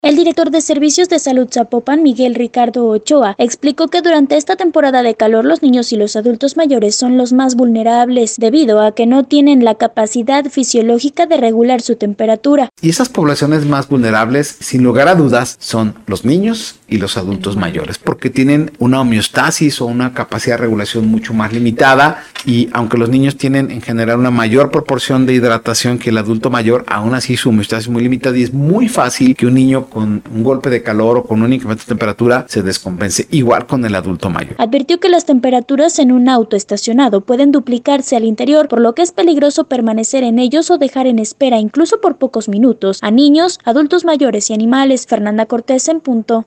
El director de Servicios de Salud Zapopan, Miguel Ricardo Ochoa, explicó que durante esta temporada de calor los niños y los adultos mayores son los más vulnerables debido a que no tienen la capacidad fisiológica de regular su temperatura. Y esas poblaciones más vulnerables, sin lugar a dudas, son los niños y los adultos mayores, porque tienen una homeostasis o una capacidad de regulación mucho más limitada, y aunque los niños tienen en general una mayor proporción de hidratación que el adulto mayor, aún así su homeostasis es muy limitada y es muy fácil que un niño con un golpe de calor o con un incremento de temperatura se descompense, igual con el adulto mayor. Advirtió que las temperaturas en un auto estacionado pueden duplicarse al interior, por lo que es peligroso permanecer en ellos o dejar en espera incluso por pocos minutos a niños, adultos mayores y animales. Fernanda Cortés en Punto.